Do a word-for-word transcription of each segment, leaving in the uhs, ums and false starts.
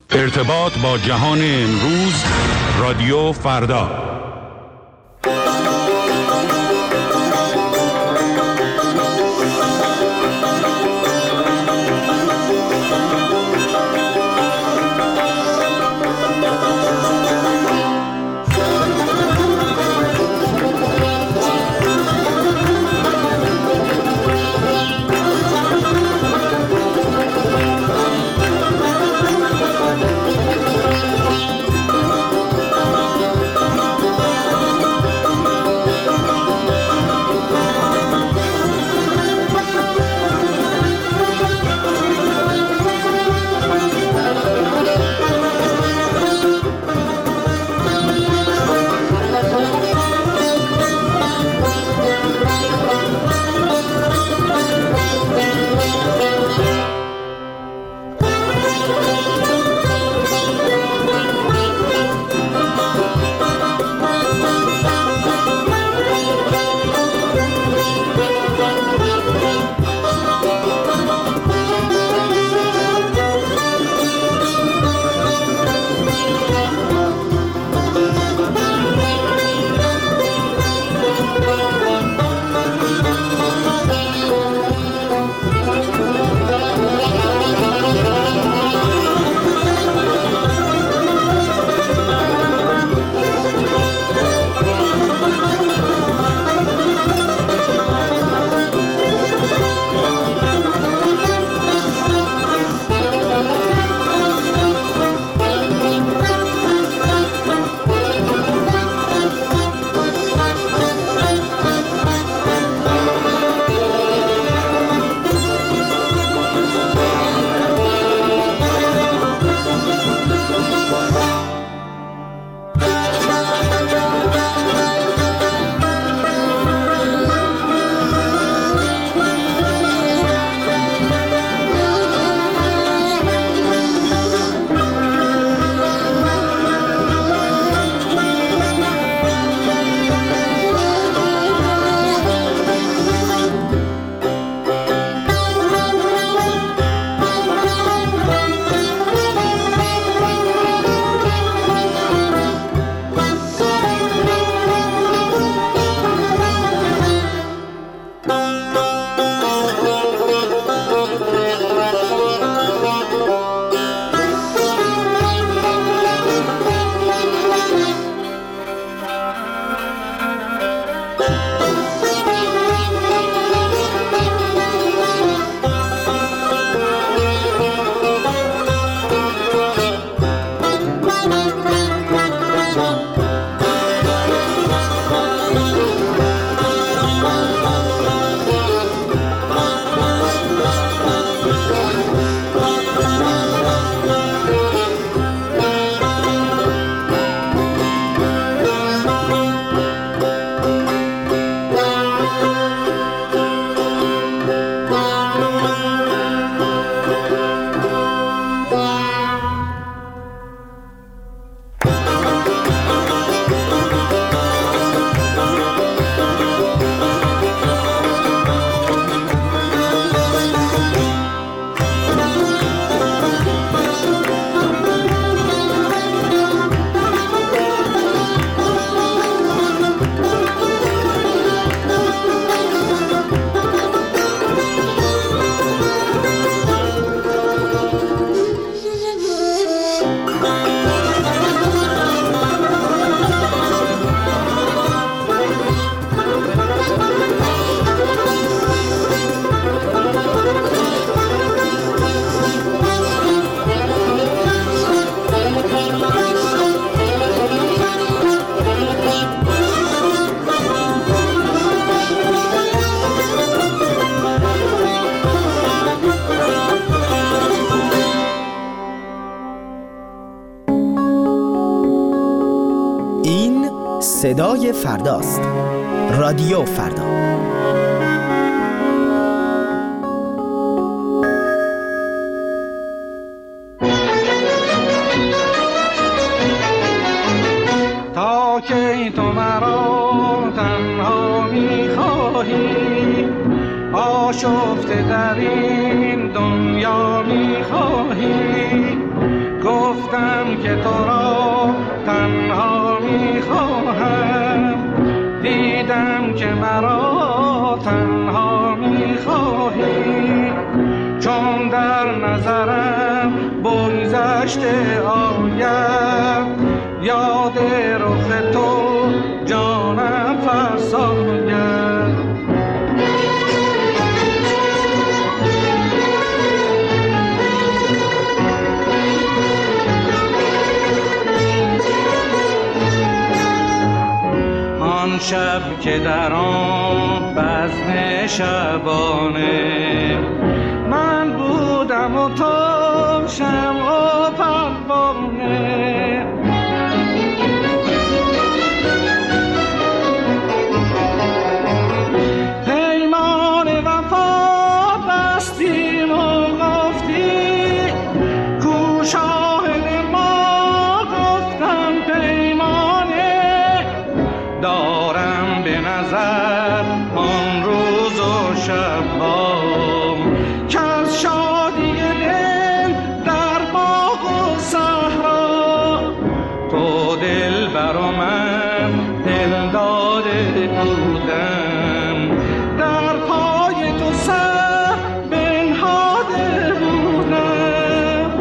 ارتباط با جهان امروز، رادیو فردا. صدای فرداست. رادیو فردا. تا که تو مرا تنها می‌خواهی، آشفته در این دنیا می‌خواهی، گفت که تو را تنها میخواهم. دیدم که مرا تنها میخواهی، چون در نظرم بگذشته آید یاد رخ تو جانم فرساید. آن شب که در آن بزم شبانه من بودم و تو شمع و پروانه، پیمان وفا بستیم و گفتی کو شاهد ما، گفتم پیمانه دارم به نظر آن روز و شبام که از شادی دل در باغ و صحرا تو دل بر من دل داده بودم، در پای تو سر بنهاده بودم.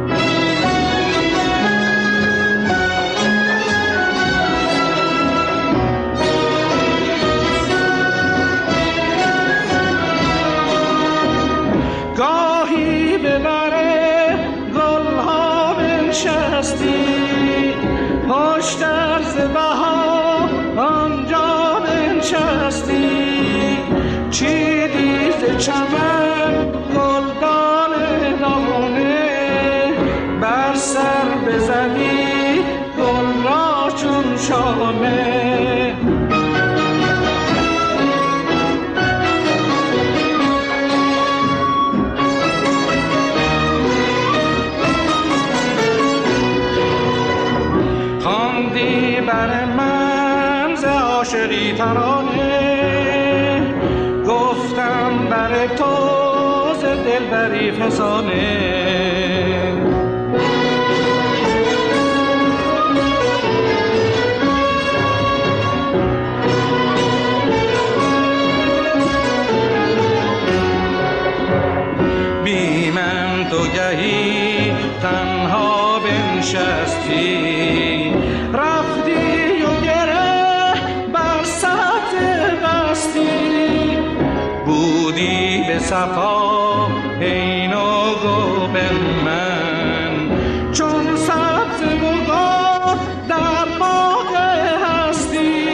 گاهی به بر گلها بنشستی، خوشتر ز بهار آنجا بنشستی، چیدی ز چمن گلدان دانه، بر سر بزدی گل را چون شانه. خواندی بر من ز عاشقی ترانه، گفتم بر تو ز دلبری فسانه. بی من تو گهی تنها بنشستی، رفتی و گره بر سطح بستی، بودی به صفا عین و گوبن من، چون سبز بگاه در باغ هستی.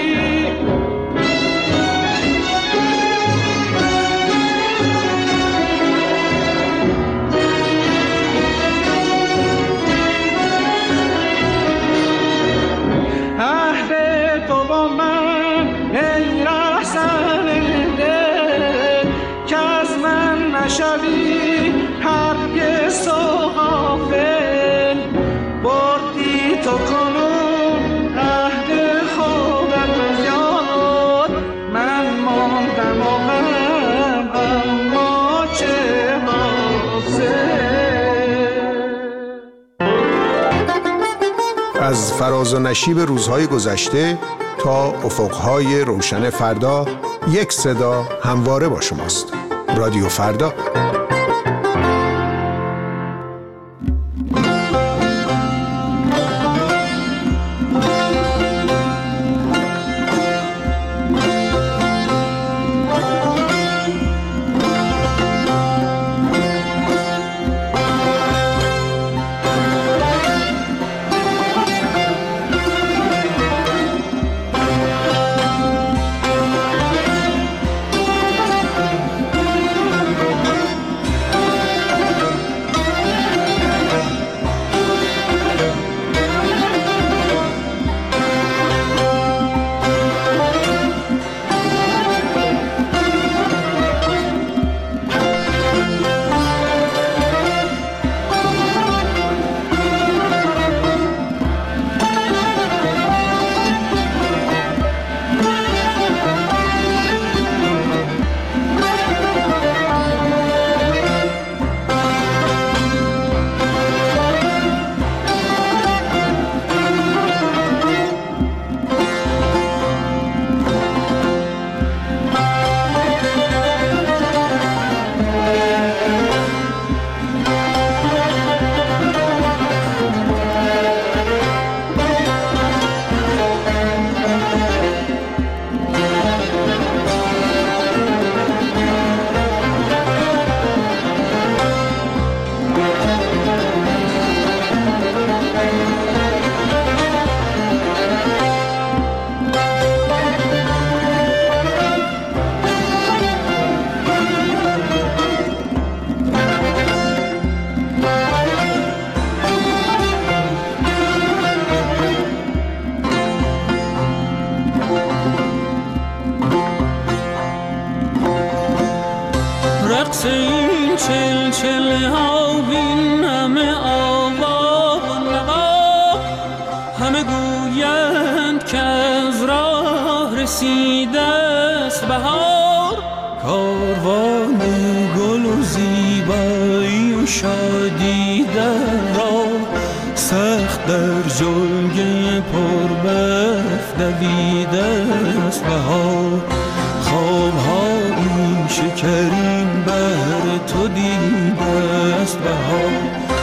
عهد تو با من ای رهزن دل، که از من نشوی هرگز تو غافل، بردی تو کنون عهد خودت یاد، من ماندم و غم اما چه حاصل. از فراز و نشیب روزهای گذشته تا افقهای روشن فردا، یک صدا همواره با شماست. رادیو فردا. رسیده است بهار، کاروان گل و زیبایی و شادی در راه، سخت در جلگه پر برف دویده است بهار. خواب‌های شکرین بهر تو دیده است بهار،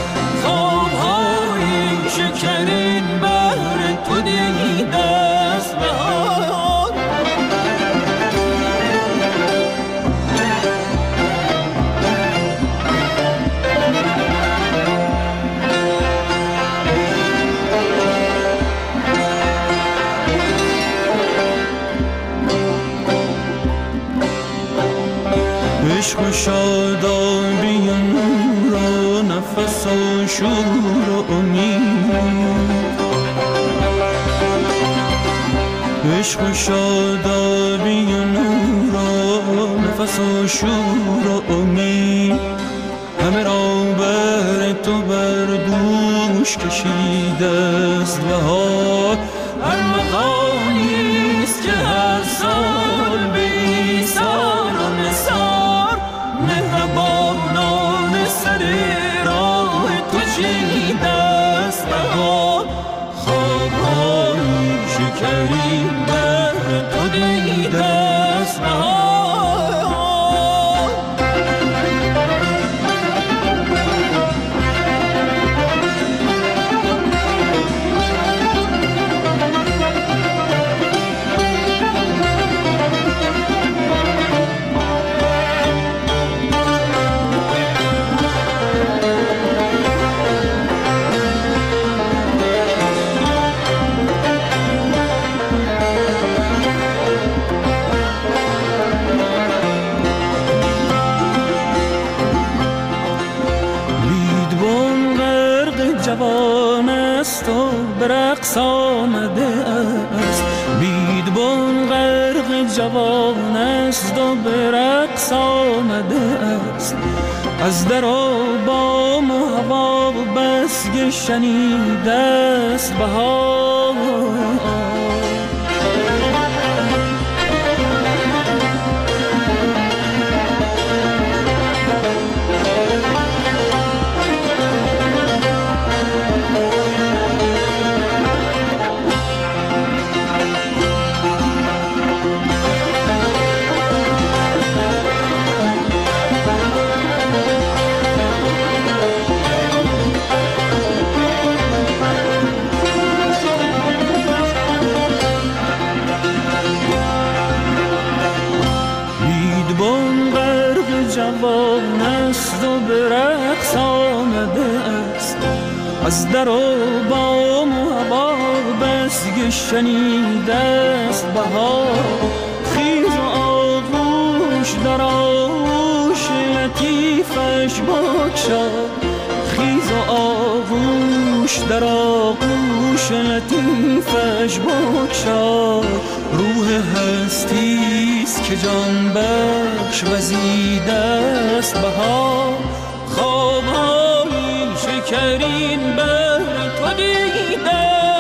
خواب‌های شکرین بهر تو دیده است بهار. عشق و شادابی و نور و نفس و شور و امید، عشق و شادابی و نور و نفس و شور و امید، همه را بر تو بر دوش کشیده است بهار. هر مقامیست که هر سال به ایثار و نثار، مهربانان سر راه تو چیده است بهار. خواب‌های شکرین بر تو دیده است بهار. جوان است و به رقص آمده است، بیدبان غرق جوان است و به رقص آمده است. از در و بام و هوا بس شنیده است بهار. جوان است و به رقص آمده است، از در و بام و هوا بس شنیده است بهار. خیز و آغوش در آغوش لطیفش بگشا، خیز و آغوش در آغوش لطیفش بگشا. روح هستیست که جان بخش وزیده است بهار. خواب‌های شکرین بر تو دیده